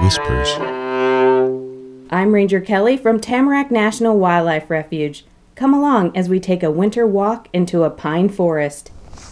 whispers. I'm Ranger Kelly from Tamarack National Wildlife Refuge. Come along as we take a winter walk into a pine forest.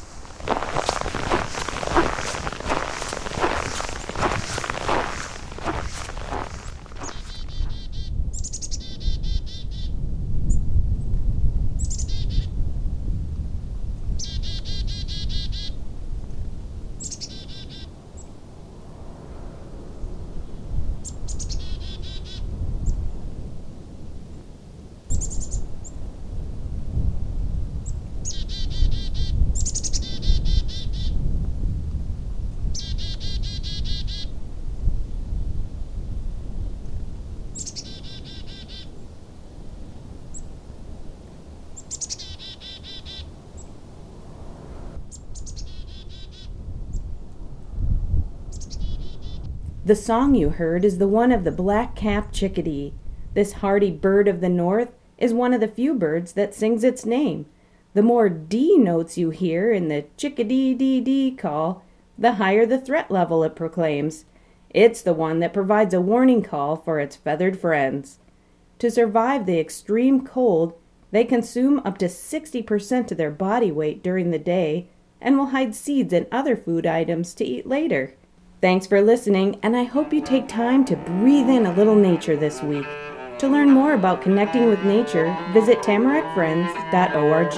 The song you heard is the one of the black-capped chickadee. This hardy bird of the north is one of the few birds that sings its name. The more D notes you hear in the chickadee-dee-dee call, the higher the threat level it proclaims. It's the one that provides a warning call for its feathered friends. To survive the extreme cold, they consume up to 60% of their body weight during the day and will hide seeds and other food items to eat later. Thanks for listening, and I hope you take time to breathe in a little nature this week. To learn more about connecting with nature, visit tamarackfriends.org.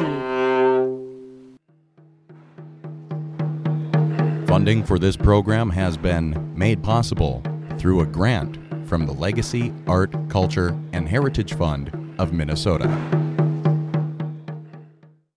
Funding for this program has been made possible through a grant from the Legacy, Art, Culture, and Heritage Fund of Minnesota.